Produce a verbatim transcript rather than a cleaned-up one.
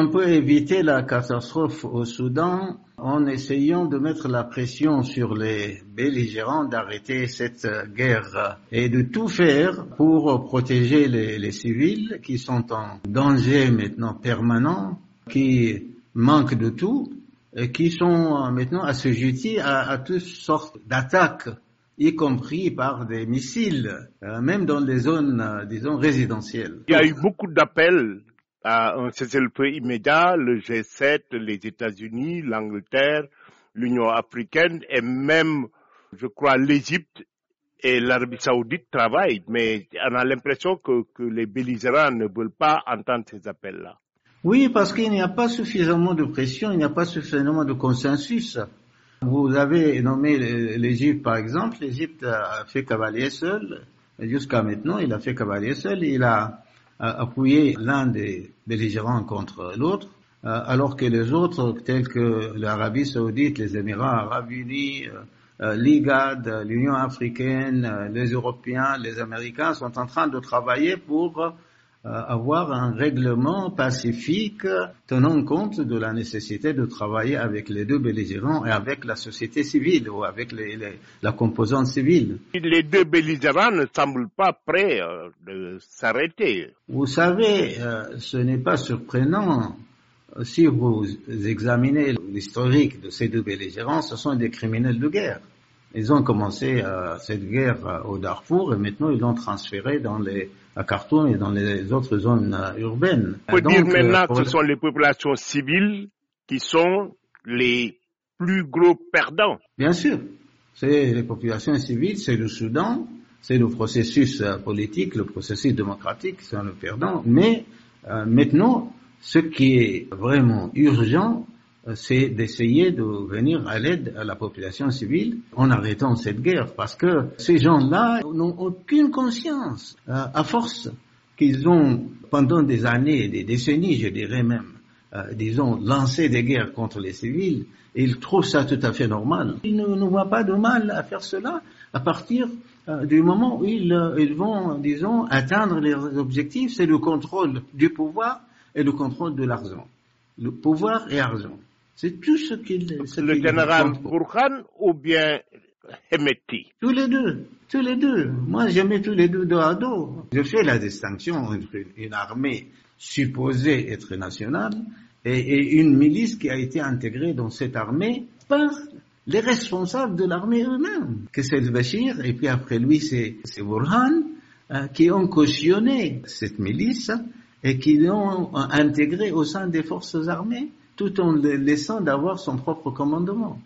on peut éviter la catastrophe au Soudan en essayant de mettre la pression sur les belligérants d'arrêter cette guerre et de tout faire pour protéger les, les civils qui sont en danger maintenant permanent, qui manquent de tout et qui sont maintenant assujettis à, à toutes sortes d'attaques, y compris par des missiles, euh, même dans les zones, euh, disons, résidentielles. Il y a eu beaucoup d'appels à un cessez-le-feu immédiat, le G sept, les États-Unis, l'Angleterre, l'Union africaine et même, je crois, l'Égypte et l'Arabie saoudite travaillent, mais on a l'impression que, que les belligérants ne veulent pas entendre ces appels-là. Oui, parce qu'il n'y a pas suffisamment de pression, il n'y a pas suffisamment de consensus. Vous avez nommé l'Égypte, par exemple. L'Égypte a fait cavalier seul. Jusqu'à maintenant, il a fait cavalier seul. Il a appuyé l'un des belligérants contre l'autre, alors que les autres, tels que l'Arabie saoudite, les Émirats arabes unis, l'I G A D, l'Union africaine, les Européens, les Américains, sont en train de travailler pour avoir un règlement pacifique tenant compte de la nécessité de travailler avec les deux belligérants et avec la société civile ou avec les, les, la composante civile. Les deux belligérants ne semblent pas prêts euh, de s'arrêter. Vous savez, euh, ce n'est pas surprenant. Si vous examinez l'historique de ces deux belligérants, ce sont des criminels de guerre. Ils ont commencé euh, cette guerre euh, au Darfour et maintenant ils l'ont transférée dans les, à Khartoum et dans les autres zones euh, urbaines. On peut Donc, dire maintenant euh, que ce sont les populations civiles qui sont les plus gros perdants. Bien sûr, c'est les populations civiles, c'est le Soudan, c'est le processus euh, politique, le processus démocratique qui sont le perdant. Mais euh, maintenant, ce qui est vraiment urgent, c'est d'essayer de venir à l'aide à la population civile en arrêtant cette guerre, parce que ces gens-là n'ont aucune conscience. Euh, à force qu'ils ont, pendant des années, des décennies, je dirais même, euh, disons, lancé des guerres contre les civils, ils trouvent ça tout à fait normal. Ils ne, ne voient pas de mal à faire cela à partir euh, du moment où ils, euh, ils vont, disons, atteindre leurs objectifs, c'est le contrôle du pouvoir et le contrôle de l'argent. Le pouvoir et l'argent. C'est tout ce qu'il... Ce le qu'il général Burhan ou bien Hemeti? Tous les deux, tous les deux. Moi, je mets tous les deux dos à dos. Je fais la distinction entre une armée supposée être nationale et, et une milice qui a été intégrée dans cette armée par les responsables de l'armée eux-mêmes. Que c'est le Bachir, et puis après lui, c'est, c'est Burhan, euh, qui ont cautionné cette milice et qui l'ont intégrée au sein des forces armées, tout en laissant d'avoir son propre commandement.